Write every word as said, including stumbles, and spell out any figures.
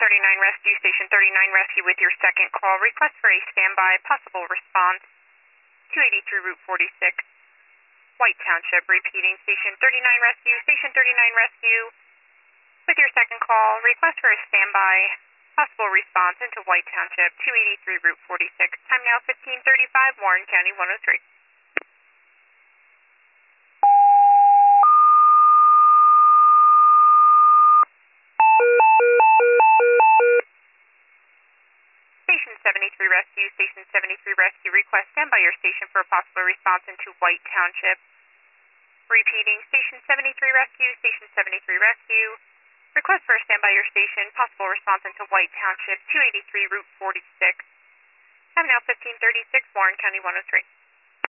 thirty-nine Rescue, Station thirty-nine Rescue with your second call. Request for a standby, possible response, two eighty-three Route forty-six, White Township. Repeating, Station thirty-nine Rescue, Station thirty-nine Rescue with your second call. Request for a standby, possible response into White Township, two eighty-three Route forty-six. Time now fifteen thirty-five, Warren County one oh three. Station seventy-three Rescue, Station seventy-three Rescue, request standby your station for a possible response into White Township. Repeating, Station seventy-three Rescue, Station seventy-three Rescue, request for a standby your station, possible response into White Township, two eighty-three Route forty-six. Time now fifteen thirty-six, Warren County one oh three.